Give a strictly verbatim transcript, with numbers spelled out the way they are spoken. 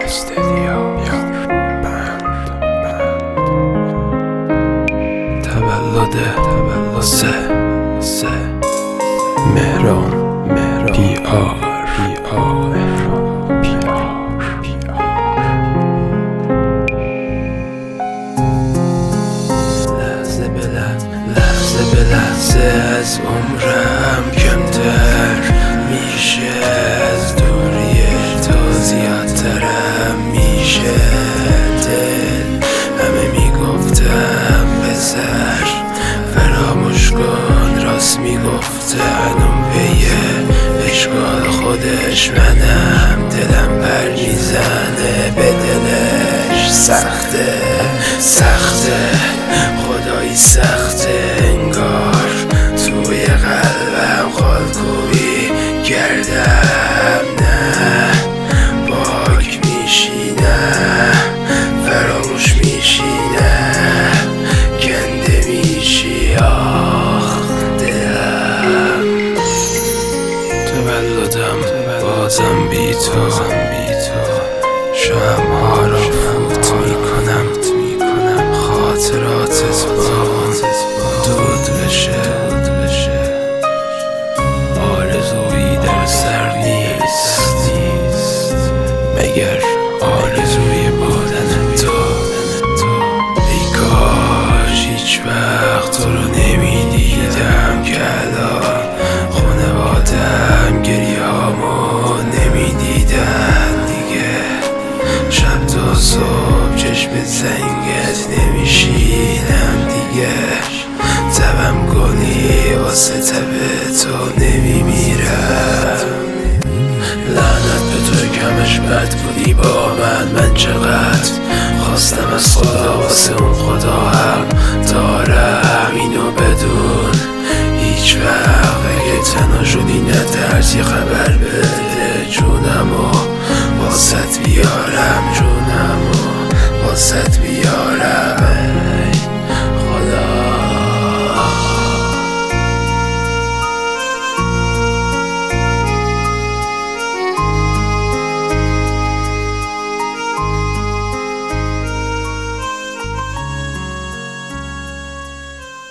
تولد سه سه مهران مهران پی آر پی آر پی آر پی آر لحظه به لحظه به لحظه از عمرم کمتر میشه، از دوری تو زیادترم میشه. دل همه میگفتم بذار فراموش کن، راست میگفته هنوم پیه اشکال خودش، منم دلم پر میزنه به دلش. سخته سخته خدایی سخته، انگار توی قلبم خالکوبی کردم. نه پاک میشینه فراموش میشینه کنده میشی. آخ دلم تولدم بازم بی تو، شمع‌ها را فوت میکنم، خاطراتت با دود بشه. آرزویی در سر نیست مگر آرزوی بودن تو. ای کاش هیچ وقت تو رو نمیدیدم که الان خانوادم گریه‌هامو نمیدیدن دیگه. شب تا صبح چشم زنگت نمیشینم دیگه. تبم کنی واسه تب تو نمیمیرم. لعنت به تو کمش بد بودی با من. من چقدر خواستم از خدا واسه اون خدا هم دارم اینو بدون. هیچ وقت اگه تنها شدی نترسی خبر بده جونمو واسط بیارم، جونمو واسط بیارم.